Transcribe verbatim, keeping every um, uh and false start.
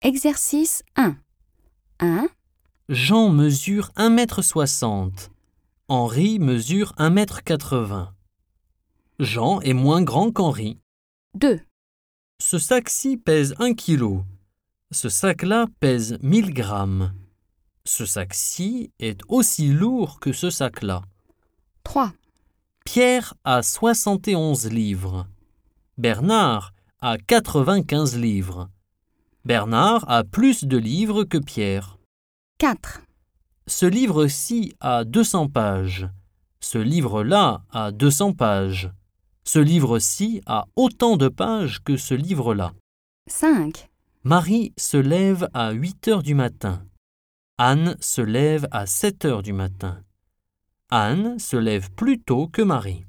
Exercice un. un. Jean mesure un mètre soixante. Henri mesure un mètre quatre-vingts. Jean est moins grand qu'Henri. deux. Ce sac-ci pèse un kilo. Ce sac-là pèse mille grammes. Ce sac-ci est aussi lourd que ce sac-là. trois. Pierre a soixante et onze livres. Bernard a quatre-vingt-quinze livres. Bernard a plus de livres que Pierre. quatre. Ce livre-ci a deux cents pages. Ce livre-là a deux cents pages. Ce livre-ci a autant de pages que ce livre-là. cinq. Marie se lève à huit heures du matin. Anne se lève à sept heures du matin. Anne se lève plus tôt que Marie.